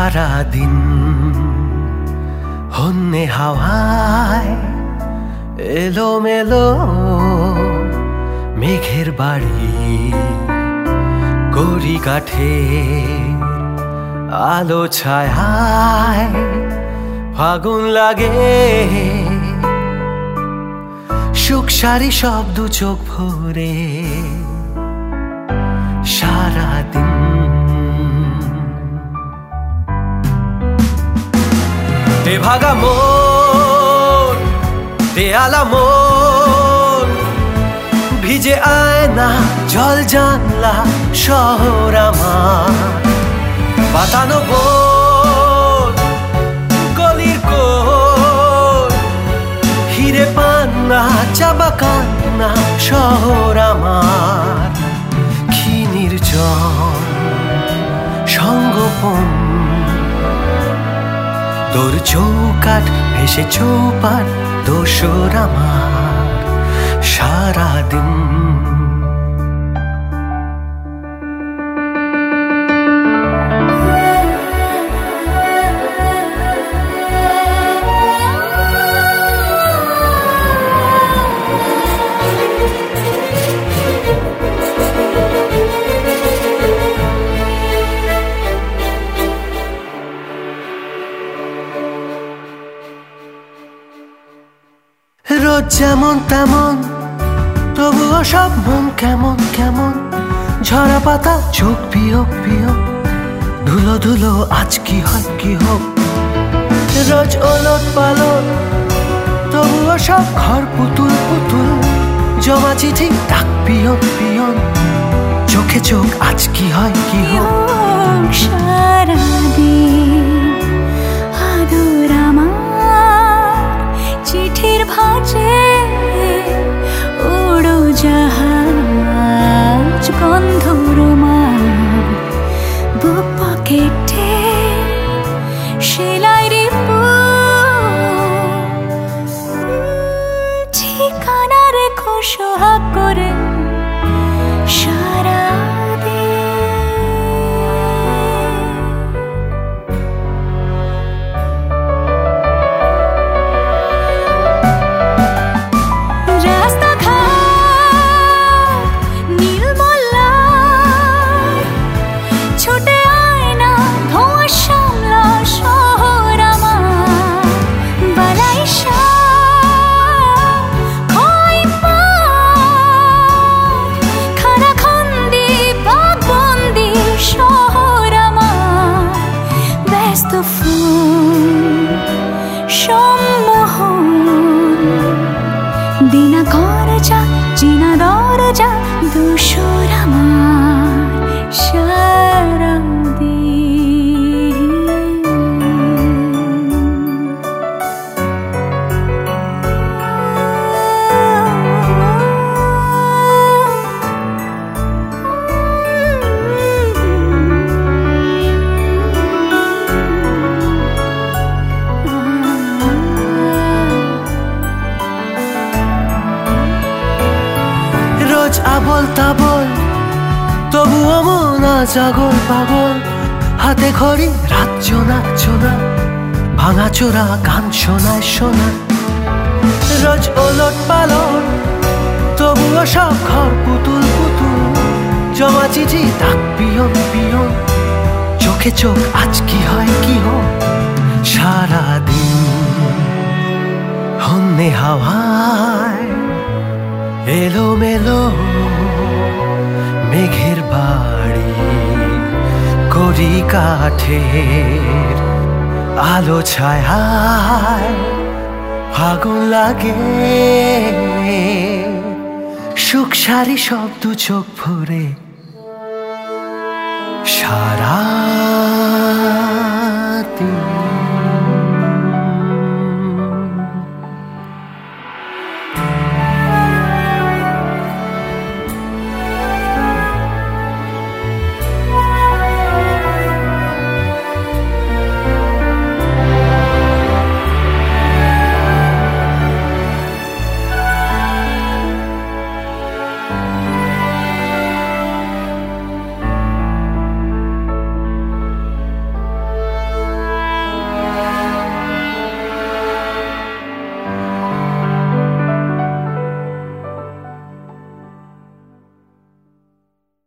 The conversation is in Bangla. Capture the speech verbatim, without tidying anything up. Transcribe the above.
সারাদিন হন্যে হাওয়ায় এলো মেলো মেঘের বাড়ি গড়ি কাঠে আলো ছায়ায় ফাগুন লাগে সুখ সারি সব দু চোখ ভরে সারাদিন তে ভাগা মন দেয়ালা মন ভিজে আয়না জল জানলা শহর আমার বাতানো বোন গলির কোণ হিরে পান্না চাবা কান্না শহর আমার কি নির্জন সঙ্গোপন তোর চৌকাঠ ভেসে চৌপাট দোসর আমার সারাদিন রোজ যেমন তেমন তবুও সব মন কেমন কেমন ঝরা পাতা চোখ পিও পিও ধুলো ধুলো আজ কি হয় কি হোক রোজ ওলট পালট তবুও সব ঘর পুতুল পুতুল জমা চিঠি ডাক পিয়ন পিয়ন চোখে চোখ আজ কি হয় কি হোক সারাদিন আদর আমার চিঠির ভাঁজে উড়ো জাহাজ গন্ধ রোমাঞ্চ বুক পকেটে সেলাই রিপোর্ট ঠিকানা রেখো সোহাগ করে দিনা করজা চিনা দরজা দোসর আমার সারাদিন আবল তাবল তবুও মন জাগল পাগল হাতে ঘড়ি রাত জোনা জোনা ভাঙা চোরা গান শোনায় শোনা রোজ ওলট পালট তবুও সব ঘর পুতুল পুতুল জমা চিঠি ডাক পিয়ন পিয়ন চোখে চোখ আজ কি হয় কি হোক সারাদিন হন্যে হাওয়ায় এলো মেলো মেঘের বাড়ি গড়ি কাঠের আলো ছায়ায় ফাগুন লাগে সুখ সারি সব দু চোখ ভরে সারা